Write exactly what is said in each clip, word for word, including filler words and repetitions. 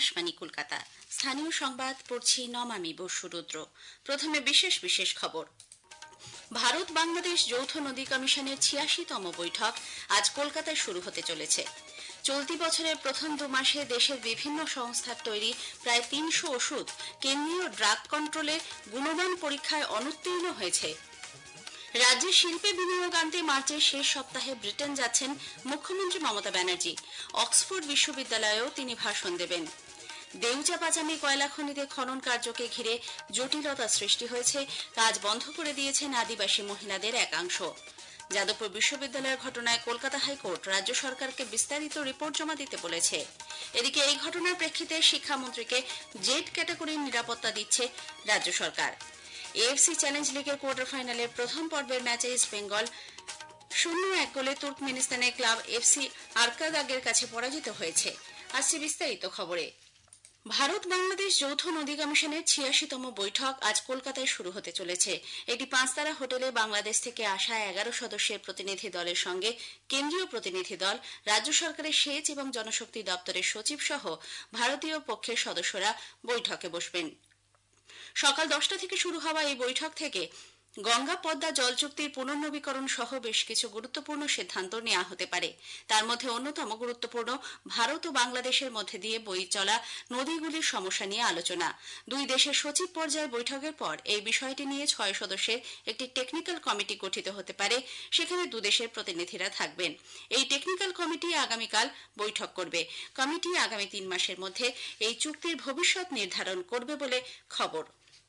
আকাশবাণী কলকাতা। স্থানীয় সংবাদ পড়ছি নমামি বসুরুদ্র। প্রথমে বিশেষ বিশেষ খবর। ভারত বাংলাদেশ যৌথ নদী কমিশনের ছিয়াশিতম বৈঠক আজ কলকাতায় শুরু হতে চলেছে। চলতি বছরের প্রথম দু মাসে দেশের বিভিন্ন সংস্থার তৈরি প্রায় তিনশো ওষুধ কেন্দ্রীয় ড্রাগ কন্ট্রোলে গুণমান পরীক্ষায় অনুত্তীর্ণ হয়েছে। রাজ্যে শিল্পে বিনিয়োগ আনতে মার্চের শেষ সপ্তাহে ব্রিটেন যাচ্ছেন মুখ্যমন্ত্রী মমতা ব্যানার্জি। অক্সফোর্ড বিশ্ববিদ্যালয়েও তিনি ভাষণ দেবেন। দেউচা পাচামি কয়লা খনিতে খনন কার্যকে ঘিরে জটিলতা সৃষ্টি হয়েছে। কাজ বন্ধ করে দিয়েছেন আদিবাসী মহিলাদের একাংশ। যাদবপুর বিশ্ববিদ্যালয়ের ঘটনায় কলকাতা হাইকোর্ট রাজ্য সরকারকে বিস্তারিত রিপোর্ট জমা দিতে বলেছে। এদিকে এই ঘটনার প্রেক্ষিতে শিক্ষামন্ত্রীকে জেড ক্যাটাগরির নিরাপত্তা দিচ্ছে রাজ্য সরকার। এএফসি চ্যালেঞ্জ লিগের কোয়ার্টার ফাইনালের প্রথম পর্বের ম্যাচে ইস্ট বেঙ্গল শূন্য এক গোলে তুর্কমেনিস্তানের ক্লাব এফসি আরকাদাগের কাছে পরাজিত হয়েছে। আসছে বিস্তারিত খবরে। ভারত বাংলাদেশ যৌথ নদী কমিশনের ছিয়াশিতম বৈঠক আজ কলকাতায় শুরু হতে চলেছে। এটি পাঁচতারা হোটেলে বাংলাদেশ থেকে আসা এগারো সদস্যের প্রতিনিধি দলের সঙ্গে কেন্দ্রীয় প্রতিনিধি দল, রাজ্য সরকারের সেচ এবং জনশক্তি দপ্তরের সচিব সহ ভারতীয় পক্ষের সদস্যরা বৈঠকে বসবেন। সকাল দশটা থেকে শুরু হওয়া এই বৈঠক থেকে গঙ্গা পদ্মা জল চুক্তির পুনর্নবীকরণ সহ বেশ কিছু গুরুত্বপূর্ণ সিদ্ধান্ত নেওয়া হতে পারে। তার মধ্যে অন্যতম গুরুত্বপূর্ণ ভারত ও বাংলাদেশের মধ্যে দিয়ে বয়ে চলা নদীগুলির সমস্যা নিয়ে আলোচনা। দুই দেশের সচিব পর্যায়ের বৈঠকের পর এই বিষয়টি নিয়ে ছয় সদস্যের একটি টেকনিক্যাল কমিটি গঠিত হতে পারে। সেখানে দুদেশের প্রতিনিধিরা থাকবেন। এই টেকনিক্যাল কমিটি আগামীকাল বৈঠক করবে। কমিটি আগামী তিন মাসের মধ্যে এই চুক্তির ভবিষ্যৎ নির্ধারণ করবে বলে খবর।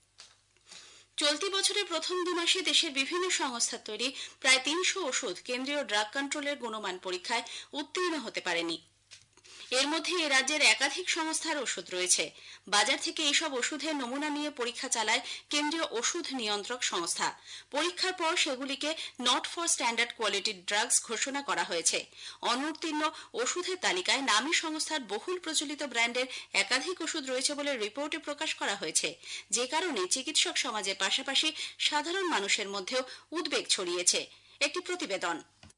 চলতি বছরের প্রথম দু মাসে দেশের বিভিন্ন সংস্থার তৈরি প্রায় তিনশো ওষুধ কেন্দ্রীয় ড্রাগ কন্ট্রোলের গুণমান পরীক্ষায় উত্তীর্ণ হতে পারেনি। এর মধ্যে এ রাজ্যের একাধিক সংস্থার ওষুধ রয়েছে। বাজার থেকে এইসব ওষুধের নমুনা নিয়ে পরীক্ষা চালায় কেন্দ্রীয় ওষুধ নিয়ন্ত্রক সংস্থা। পরীক্ষার পর সেগুলিকে not for standard quality drugs ঘোষণা করা হয়েছে। অনুত্তীর্ণ ওষুধের তালিকায় নামী সংস্থার বহুল প্রচলিত ব্র্যান্ডের একাধিক ওষুধ রয়েছে বলে রিপোর্টে প্রকাশ করা হয়েছে। যে কারণে চিকিৎসক সমাজের পাশাপাশি সাধারণ মানুষের মধ্যেও উদ্বেগ ছড়িয়েছে। একটি প্রতিবেদন।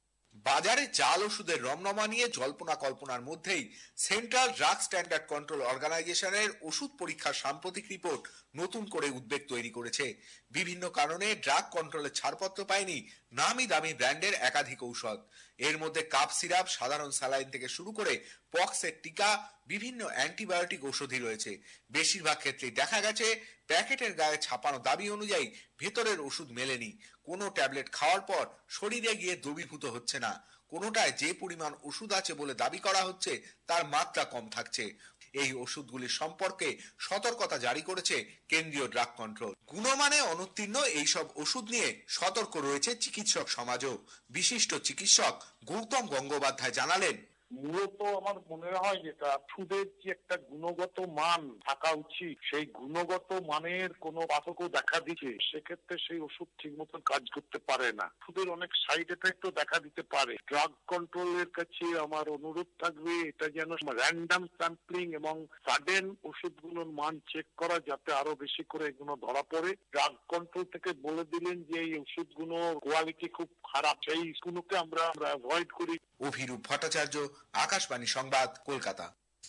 বাজারে জাল ওষুধের রমরমা নিয়ে জল্পনা কল্পনার মধ্যেই সেন্ট্রাল ড্রাগ স্ট্যান্ডার্ড কন্ট্রোল অর্গানাইজেশনের ওষুধ পরীক্ষার সাম্প্রতিক রিপোর্ট নতুন করে উদ্বেগ তৈরি করেছে। বিভিন্ন কারণে ড্রাগ কন্ট্রোলের ছাড়পত্র পায়নি নামি দামি ব্র্যান্ডের একাধিক ঔষধ। এর মধ্যে কাপ সিরাপ, সাধারণ স্যালাইন থেকে শুরু করে পক্সের টিকা, বিভিন্ন অ্যান্টিবায়োটিক ঔষধি রয়েছে। বেশিরভাগ ক্ষেত্রেই দেখা গেছে প্যাকেটের গায়ে ছাপানো দাবি অনুযায়ী ভেতরের ওষুধ মেলেনি। কোনো ট্যাবলেট খাওয়ার পর শরীরে গিয়ে দ্রবীভূত হচ্ছে না। কোনোটায় যে পরিমাণ ওষুধ আছে বলে দাবি করা হচ্ছে তার মাত্রা কম থাকছে। এই ওষুধগুলির সম্পর্কে সতর্কতা জারি করেছে কেন্দ্রীয় ড্রাগ কন্ট্রোল। গুণমানে অনুত্তীর্ণ এইসব ওষুধ নিয়ে সতর্ক রয়েছে চিকিৎসক সমাজও। বিশিষ্ট চিকিৎসক গৌতম গঙ্গোপাধ্যায় জানালেন, মূলত আমার মনে হয় যেটা ওষুধের যে একটা গুণগত মান থাকা উচিত, সেই গুণগত মানের কোনো পার্থক্য দেখা দিচ্ছে, সেক্ষেত্রে সেই ওষুধ ঠিক মতো কাজ করতে পারে না। ওষুধের অনেক সাইড এফেক্টও দেখা দিতে পারে। ড্রাগ কন্ট্রোলের কাছে আমার অনুরোধ থাকবে এটা যেন র্যান্ডাম স্যাম্পলিং এবং সাডেন ওষুধগুলোর মান চেক করা, যাতে আরো বেশি করে এগুলো ধরা পড়ে। ড্রাগ কন্ট্রোল থেকে বলে দিলেন যে এই ওষুধগুলো কোয়ালিটি খুব খারাপ, সেই গুলোকে আমরা অ্যাভয়েড করি। অভিরূপ ভট্টাচার্য, আকাশবাণী সংবাদ, কলকাতা।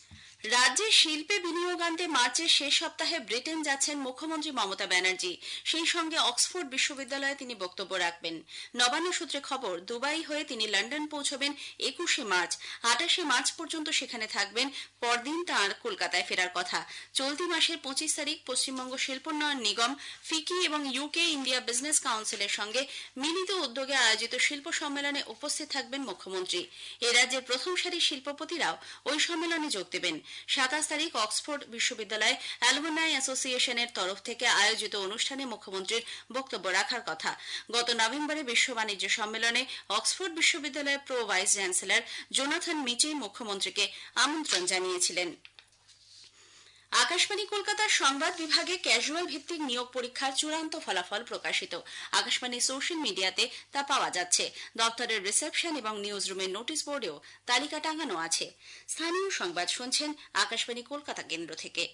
রাজ্যে শিল্পে বিনিয়োগ আনতে মার্চের শেষ সপ্তাহে ব্রিটেন যাচ্ছেন মুখ্যমন্ত্রী মমতা ব্যানার্জি। সেই সঙ্গে অক্সফোর্ড বিশ্ববিদ্যালয়ে তিনি বক্তব্য রাখবেন। নবান্ন সূত্রে খবর, দুবাই হয়ে তিনি লন্ডন পৌঁছবেন একুশে মার্চ। আটাশে মার্চ পর্যন্ত সেখানে থাকবেন। পরদিন তাঁর কলকাতায় ফেরার কথা। চলতি মাসের পঁচিশ তারিখ পশ্চিমবঙ্গ শিল্পোন্নয়ন নিগম, ফিকি এবং ইউকে ইন্ডিয়া বিজনেস কাউন্সিলের সঙ্গে মিলিত উদ্যোগে আয়োজিত শিল্প সম্মেলনে উপস্থিত থাকবেন মুখ্যমন্ত্রী। এ রাজ্যের প্রথম সারির শিল্পপতিরাও ওই সম্মেলনে যোগ দেবেন। সাতাশ তারিখ অক্সফোর্ড বিশ্ববিদ্যালয় অ্যালুমনাই অ্যাসোসিয়েশনের তরফ থেকে আয়োজিত অনুষ্ঠানে মুখ্যমন্ত্রীর বক্তব্য রাখার কথা। গত নভেম্বরে বিশ্ব বাণিজ্য সম্মেলনে অক্সফোর্ড বিশ্ববিদ্যালয়ের pro vice chancellor Jonathan Michie মুখ্যমন্ত্রীকে আমন্ত্রণ জানিয়েছিলেন। আকাশবাণী কলকাতার সংবাদ বিভাগে ক্যাজুয়াল ভিত্তিক নিয়োগ পরীক্ষার চূড়ান্ত ফলাফল প্রকাশিত। আকাশবাণী সোশ্যাল মিডিয়াতে তা পাওয়া যাচ্ছে। দপ্তরের রিসেপশন এবং নিউজ রুমের নোটিশ বোর্ডেও তালিকা টাঙানো আছে। স্থানীয় সংবাদ শুনছেন আকাশবাণী কলকাতা কেন্দ্র থেকে।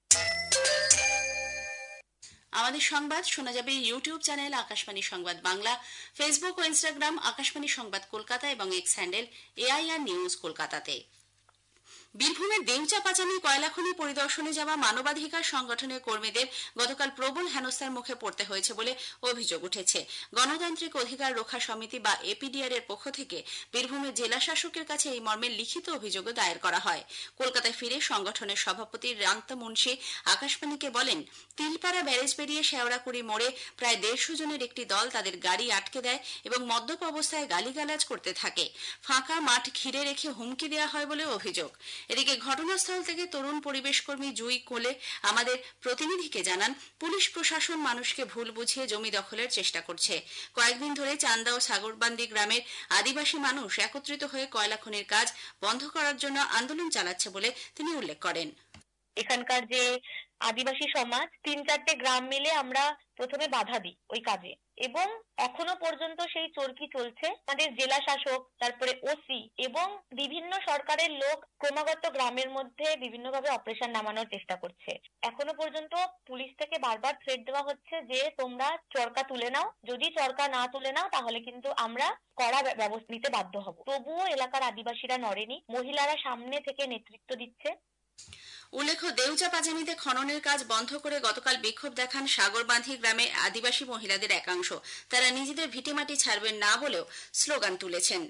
আমাদের সংবাদ শোনা যাবে ইউটিউব চ্যানেল আকাশবাণী সংবাদ বাংলা, ফেসবুক ও ইনস্টাগ্রাম আকাশবাণী সংবাদ কলকাতা এবং এক্স হ্যান্ডেল এআইআর নিউজ কলকাতাতে। বীরভূমের দেউচা পাচামি কয়লা খনি পরিদর্শনে যাওয়া মানবাধিকার সংগঠনের কর্মীদের গতকাল প্রবল হেনস্থার মুখে পড়তে হয়েছে বলে অভিযোগ উঠেছে। গণতান্ত্রিক অধিকার রক্ষা সমিতি বা এপিডিআর এর পক্ষ থেকে বীরভূমের জেলা শাসকের কাছে এই মর্মে লিখিত অভিযোগও দায়ের করা হয়। কলকাতায় ফিরে সংগঠনের সভাপতি রান্ত মুন্সি আকাশবাণীকে বলেন, তিলপাড়া ব্যারেজ পেরিয়ে শেওড়াকুড়ি মোড়ে প্রায় দেড়শো জনের একটি দল তাদের গাড়ি আটকে দেয় এবং মদ্যপ অবস্থায় গালিগালাজ করতে থাকে। ফাঁকা মাঠ ঘিরে রেখে হুমকি দেওয়া হয় বলে অভিযোগ। এদিকে ঘটনাস্থল থেকে তরুণ পরিবেশ কর্মী জুই কোলে আমাদের প্রতিনিধিকে জানান, পুলিশ প্রশাসন মানুষকে ভুল বুঝিয়ে জমি দখলের চেষ্টা করছে। কয়েকদিন ধরে চান্দা ও সাগরবান্দি গ্রামের আদিবাসী মানুষ একত্রিত হয়ে কয়লা খনির কাজ বন্ধ করার জন্য আন্দোলন চালাচ্ছে বলে তিনি উল্লেখ করেন। এখানকার যে আদিবাসী সমাজ তিন চারটে গ্রাম মিলে আমরা প্রথমে বাধা দিই ওই কাজে, এবং এখনো পর্যন্ত সেই চরকি চলছে। আমাদের জেলা শাসক, তারপরে ওসি এবং বিভিন্ন সরকারের লোক ক্রমাগত গ্রামের মধ্যে বিভিন্নভাবে অপারেশন নামানোর চেষ্টা করছে। এখনো পর্যন্ত পুলিশ থেকে বারবার থ্রেট দেওয়া হচ্ছে যে তোমরা চরকা তুলে নাও, যদি চরকা না তুলে নাও তাহলে কিন্তু আমরা কড়া ব্যবস্থা নিতে বাধ্য হব। তবুও এলাকার আদিবাসীরা নড়েনি, মহিলারা সামনে থেকে নেতৃত্ব দিচ্ছে। উল্লেখ্য, দেউচা পাচামিতে খননের কাজ বন্ধ করে গতকাল বিক্ষোভ দেখান সাগরবাঁধি গ্রামের আদিবাসী মহিলাদের একাংশ। তারা নিজেদের ভিটেমাটি ছাড়বেন না বলেও স্লোগান তুলেছেন।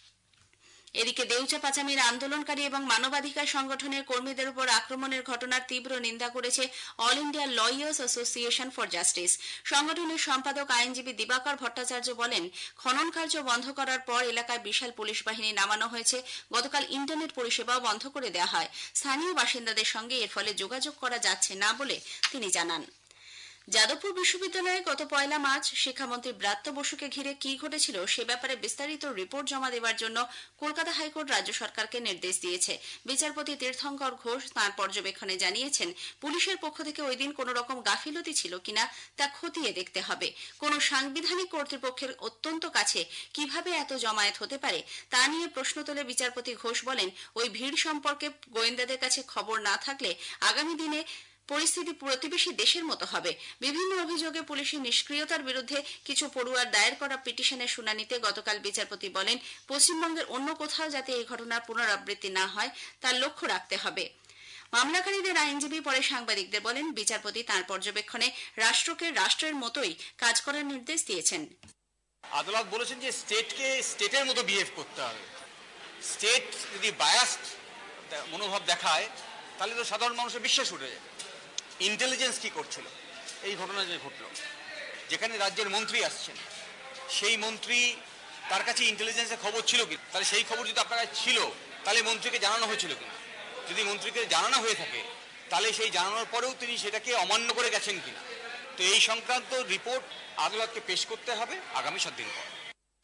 এদিকে দেউচা পাচামির আন্দোলনকারী এবং মানবাধিকার সংগঠনের কর্মীদের উপর আক্রমণের ঘটনার তীব্র নিন্দা করেছে all India lawyers association for justice. সংগঠনের সম্পাদক আইনজীবী দিবাকর ভট্টাচার্য বলেন, খনন কার্য বন্ধ করার পর এলাকায় বিশাল পুলিশ বাহিনী নামানো হয়েছে। গতকাল ইন্টারনেট পরিষেবাও বন্ধ করে দেওয়া হয়। স্থানীয় বাসিন্দাদের সঙ্গে এর ফলে যোগাযোগ করা যাচ্ছে না বলে তিনি জানান। যাদবপুর বিশ্ববিদ্যালয়ে গত পয়লা মার্চ শিক্ষামন্ত্রী ব্রাত্য বসুকে ঘিরে কি ঘটেছিল সে ব্যাপারে বিস্তারিত রিপোর্ট জমা দেওয়ার জন্য কলকাতা হাইকোর্ট রাজ্য সরকারকে নির্দেশ দিয়েছে। বিচারপতি তীর্থঙ্কর ঘোষ তাঁর পর্যবেক্ষণে জানিয়েছেন, পুলিশের পক্ষ থেকে ওই দিন কোন রকম গাফিলতি ছিল কিনা তা খতিয়ে দেখতে হবে। কোন সাংবিধানিক কর্তৃপক্ষের অত্যন্ত কাছে কিভাবে এত জমায়েত হতে পারে তা নিয়ে প্রশ্ন তুলে বিচারপতি ঘোষ বলেন, ওই ভিড় সম্পর্কে গোয়েন্দাদের কাছে খবর না থাকলে আগামী দিনে পরিস্থিতি প্রতিবেশী দেশের মতো হবে। বিভিন্ন অভিযোগে পুলিশের নিষ্ক্রিয়তার বিরুদ্ধে কিছু পড়ুয়ার দায়ের করা পিটিশনের শুনানিতে গতকাল বিচারপতি বলেন, পশ্চিমবঙ্গের অন্য কোথাও যাতে এই ঘটনার পুনরাবৃত্তি না হয় তার লক্ষ্য রাখতে হবে। মামলাকারীদের আইনজীবী পরে সাংবাদিকদের বলেন, বিচারপতি তাঁর পর্যবেক্ষণে রাষ্ট্রকে রাষ্ট্রের মতোই কাজ করার নির্দেশ দিয়েছেন। আদালত বলেছেন যে স্টেটকে স্টেটের মতো বিহেভ করতে হবে। স্টেট যদি বায়াসড মনোভাব দেখায় তাহলে তো সাধারণ মানুষের বিশ্বাস উঠে যায়। ইন্টেলিজেন্স কি করছিল এই ঘটনা যে ঘটল, যেখানে রাজ্যের মন্ত্রী আসছেন, সেই মন্ত্রী তার কাছে ইন্টেলিজেন্সের খবর ছিল কি? তাহলে সেই খবর যদি আপনার কাছে ছিল তাহলে মন্ত্রীকে জানানো হয়েছিল কিনা? যদি মন্ত্রীকে জানানো হয়ে থাকে তাহলে সেই জানানোর পরেও তিনি সেটাকে অমান্য করে গেছেন কিনা? তো এই সংক্রান্ত রিপোর্ট আদালতকে পেশ করতে হবে আগামী সাত দিন পর।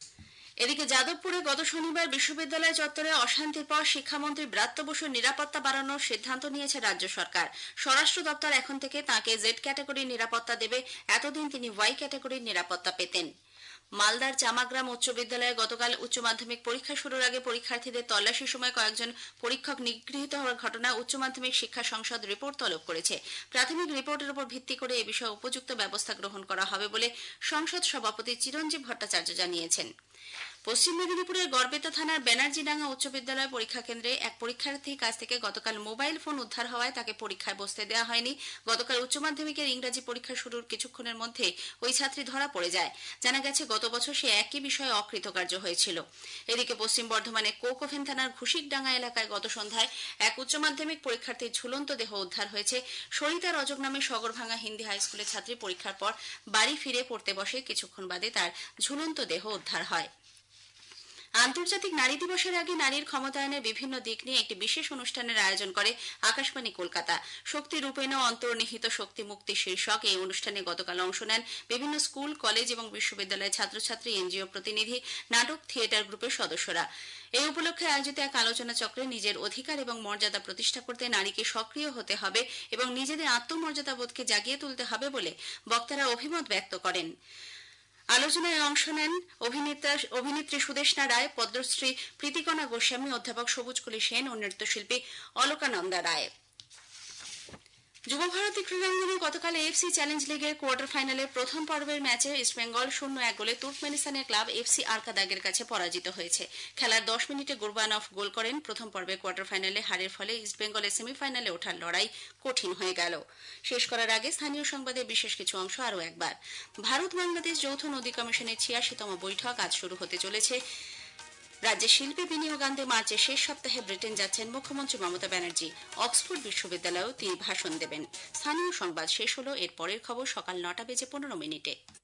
এদিকে যাদবপুরে গত শনিবার বিশ্ববিদ্যালয় চত্বরে অশান্তির পর শিক্ষামন্ত্রী ব্রাত্য বসুর নিরাপত্তা বাড়ানোর সিদ্ধান্ত নিয়েছে রাজ্য সরকার। স্বরাষ্ট্র দপ্তর এখন থেকে তাঁকে জেড ক্যাটাগরির নিরাপত্তা দেবে। এতদিন তিনি ওয়াই ক্যাটাগরির নিরাপত্তা পেতেন। মালদার চামাগ্রাম উচ্চ বিদ্যালয়ে গতকাল উচ্চ মাধ্যমিক পরীক্ষা শুরুর আগে পরীক্ষার্থীদের তল্লাশির সময় কয়েকজন পরীক্ষক নিগৃহীত হওয়ার ঘটনায় উচ্চ মাধ্যমিক শিক্ষা সংসদ রিপোর্ট তলব করেছে। প্রাথমিক রিপোর্টের উপর ভিত্তি করে এ বিষয়ে উপযুক্ত ব্যবস্থা গ্রহণ করা হবে বলে সংসদ সভাপতি চিরঞ্জীব ভট্টাচার্য জানিয়েছেন। পশ্চিম মেদিনীপুরের গড়বেতা থানার ব্যানার্জিডাঙ্গা উচ্চ বিদ্যালয় পরীক্ষা কেন্দ্রে এক পরীক্ষার্থীর কাছ থেকে গতকাল মোবাইল ফোন উদ্ধার হওয়ায় তাকে পরীক্ষায় বসতে দেওয়া হয়নি। গতকাল উচ্চ মাধ্যমিকের ইংরাজি পরীক্ষা শুরুর কিছুক্ষণের মধ্যে ওই ছাত্রী ধরা পড়ে যায়। জানা গেছে, গত বছর সে একই বিষয়ে অকৃতকার্য হয়েছিল। এদিকে পশ্চিম বর্ধমানের কোকোভেন থানার ঘুষিকডাঙ্গা এলাকায় গত সন্ধ্যায় এক উচ্চ মাধ্যমিক পরীক্ষার্থীর ঝুলন্ত দেহ উদ্ধার হয়েছে। সরিতা রজক নামে সগরভাঙ্গা হিন্দি হাই স্কুলের ছাত্রী পরীক্ষার পর বাড়ি ফিরে পড়তে বসে কিছুক্ষণ বাদে তার ঝুলন্ত দেহ উদ্ধার হয়। আন্তর্জাতিক নারী দিবসের আগে নারীর ক্ষমতায়নের বিভিন্ন দিক নিয়ে একটি বিশেষ অনুষ্ঠানের আয়োজন করে আকাশবাণী কলকাতা। শক্তি রূপেণ অন্তর্নিহিত শক্তি মুক্তি শীর্ষক এই অনুষ্ঠানে গতকাল অংশ নেন বিভিন্ন স্কুল, কলেজ এবং বিশ্ববিদ্যালয়ের ছাত্রছাত্রী, এনজিও প্রতিনিধি, নাটক, থিয়েটার গ্রুপের সদস্যরা। এই উপলক্ষে আয়োজিত এক আলোচনা চক্রে নিজের অধিকার এবং মর্যাদা প্রতিষ্ঠা করতে নারীকে সক্রিয় হতে হবে এবং নিজেদের আত্মমর্যাদাবোধকে জাগিয়ে তুলতে হবে বলে বক্তারা অভিমত ব্যক্ত করেন। আলোচনায় অংশ নেন অভিনেতা অভিনেত্রী সুদেষ্ণা রায়, পদ্মশ্রী প্রীতিকণা গোস্বামী, অধ্যাপক সবুজকলি সেন ও নৃত্যশিল্পী অলকানন্দা রায়। যুব ভারতী ক্রীড়াঙ্গনে গতকাল এএফসি চ্যালেঞ্জ লিগের কোয়ার্টার ফাইনালের প্রথম পর্বের ম্যাচে ইস্টবেঙ্গল শূন্য এক গোলে তুর্কমেনিস্তানের ক্লাব এফসি আরকাদাগের কাছে পরাজিত হয়েছে। খেলার দশ মিনিটে গুরবানভ গোল করেন। প্রথম পর্বে কোয়ার্টার ফাইনালে হারের ফলে ইস্টবেঙ্গলের সেমিফাইনালে ওঠার লড়াই কঠিন হয়ে গেল। শেষ করার আগে স্থানীয় সংবাদের বিশেষ কিছু অংশ আরও একবার। ভারত বাংলাদেশ যৌথ নদী কমিশনের ছিয়াশিতম বৈঠক আজ শুরু হতে চলেছে। রাজ্যে শিল্পে বিনিয়োগ আনতে মার্চের শেষ সপ্তাহে ব্রিটেন যাচ্ছেন মুখ্যমন্ত্রী মমতা ব্যানার্জি। অক্সফোর্ড বিশ্ববিদ্যালয়েও তিনি ভাষণ দেবেন। স্থানীয় সংবাদ শেষ হলো। এর পরের খবর সকাল নটা বেজে পনেরো মিনিটে।